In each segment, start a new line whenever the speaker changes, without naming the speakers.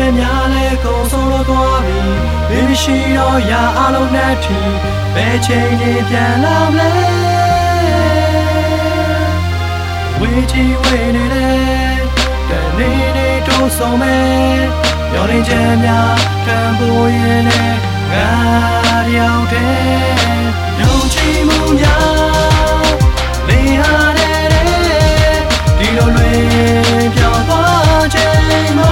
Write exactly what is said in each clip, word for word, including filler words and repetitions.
ရများလဲကုန်ဆုံးတော့သွားပြီမင်းမရှိတော့ရာအလုံးနဲ့ထီဘယ်ချိန်နေပြန်လာမလဲဝေးချီဝေးနေလေတနေ့နေ့တိုးဆုံးမဲ့ရောနေချက်များခံဖို့ရင်လဲငါရောက်တယ်ယုံကြည်မှုများလေဟာတဲ့ဒီလိုလွင်ပြောင်းသွားချိန်မှာ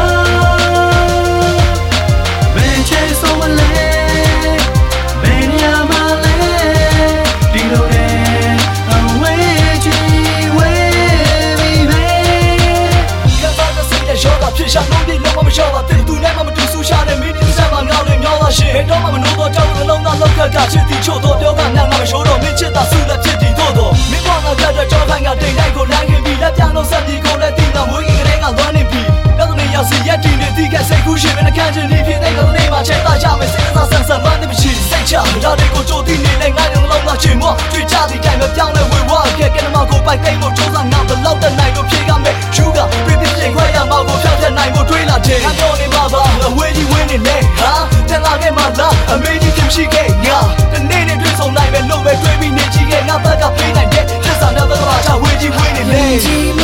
ဘယ်ချိန်ဆုံးမလဲဘယ်နေရာမှာလဲဒီလိုနဲ့အဝေးကြီးဝေးပြီပဲကဘာကစိတ်နဲ့ရောတာဖြစ်ရှာလို့ဒီလုံးမမလျှော့ပါတဲ့သူနဲ့မှမတူဆူရှာတဲ့မင်းဒီစက်မှာငေါတွေမျောသွားရှင်ဘယ်တော့မှမနိုးတော့ကြောက်လို့လုံးသားလောက်ကကချစ်တီချို့တော့ပြောကငါငါမရှိုးတော့မင်းချစ်တာဆူလက်ဖြစ်တီတော့တော့မင်းကငါကြတဲ့ကြောခိုင်းကတိတ်တိုင်းကိုလမ်းခင်ပြီးလက်ပြလို့ဆက်ပြီးကိုလည်းတီးတာမွေးကလေးကသွားနေပြီတော့တနေ့ရောက်စီရက်တီနေတီးကစိတ်ကူးရှင်မနှကန်းချင်းဒီဖြစ်တဲ့ကနေမှာချက်သားရမယ်စိတ်သားဆန်းဆန်းမန်းတဲ့ဖြစ်စိတ်ချဒါတွေကိုကြိုတီးနေလဲငါရုံလုံးသားချိန်မောတွေ့ကြတဲ့တိုင်းမပြောင်းလဲဝေဝါကဲကဲမကိုပိုက်သိမ်းဖို့စူးစမ်းငါတော့လောက်တဲ့နိုင်လို့ဖြေကမယ်ယူကပြပြပြင်ခွဲရမှာကိုဖြောက်တဲ့နိုင်ကိုတွေးလာတဲ့ငါတော့နေပါပါအဝေးကြီးဝင်းနေလေဟာတန်လာခဲ့မှလားအမေကြီးဖြစ်ရှိခဲ့ငါတနေ့နေ့တွေ့ဆုံနိုင်ပဲလို့ပဲတွေးပြီးနေကြည့်ခဲ့ငါဘက်ကပေးနိုင်တဲ့လက်ဆောင်တော့တော့ချဝေးကြီးဝင်းနေလေ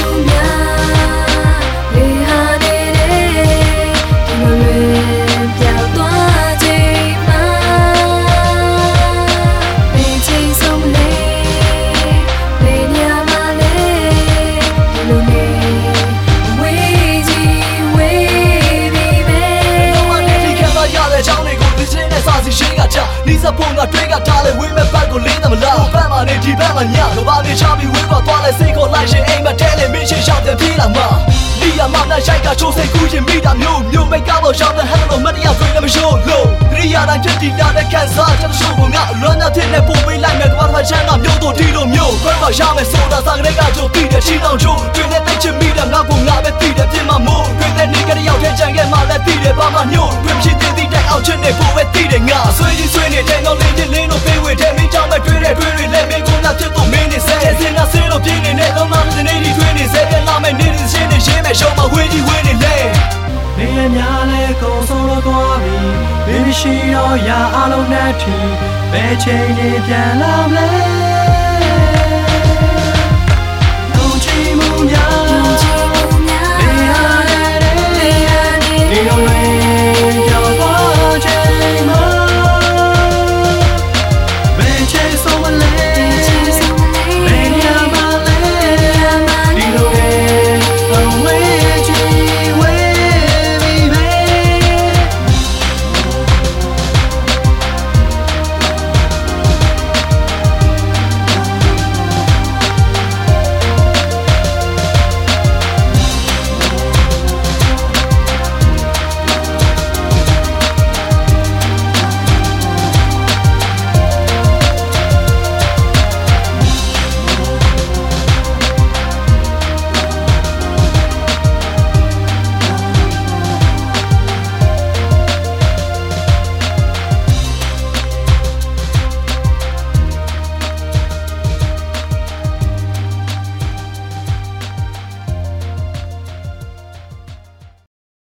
နီးစပ်ဖို့ငါတွေးကထားလဲဝင်းမဲ့ဘက်ကိုလင်းတယ်မလားဘက်မှာနေဒီဘက်မှာညကဘာနေချပြီးဝင်းပေါ်သွားလဲစိတ်ကိုလိုက်ရှင်အိမ်မှာထဲလဲမင်းရှင်ရှောက်တယ်ပြေးလာမှာလီယာမနဲ့ရှိုက်ကချိုးစိတ်ကူးရင်မိတာမျိုးမျိုးမိတ်ကားပေါ်ရှောက်တဲ့ဟန်လို့မတရားတွေးလည်းမရှုံးလို့ရိယာတိုင်းဖြစ်တီလာတဲ့ကန်ဆာကျွန်တော်ရှုံးကိုငါလွမ်းတဲ့ဖြစ်နေပို့ပေးလိုက်မယ်ကဘာမှချမ်းကမျိုးတို့ဒီလိုမျိုးခွဲပါရမယ်ဆိုတာစားကလေးကကြိုတီးတဲ့ချီတောင်ချိုးတွင်တဲ့တိတ်ချင်မိတာငါကငါပဲတီးတဲ့ပြင်မှာမို့တွင်တဲ့နေကလေးရောက်တဲ့ကြံခဲ့မှလည်းတီးတယ်ဘာမှညို့တွင်ဖြစ်တဲ့တီးတဲ့အောင်ချင်နေပို့ပဲတီးတယ်ငါဆွေးကြီးဆွေးနေတဲ့ငေါလေးချင်းလေးတို့ပေးဝေတဲ့မင်းကြောင့်ပဲတွေးတဲ့တွေးတွေလည်းမင်းကငါဖြစ်တော့မင်းနေစဲစင်နာစဲလို့ပြင်းနေတဲ့လုံးမတဲ့နေဒီတွေးနေစဲပြန်လာမယ်နေဒီရှင်းနေရှင်းမယ်ရှောင်းမဝေးကြီးဝေးနေလေမင်းရများလဲကုန်ဆုံးတော့သွားပြီမင်းမရှိတော့ရာအလုံးနဲ့ထီဘယ်ချိန်နေပြန်လာမလဲ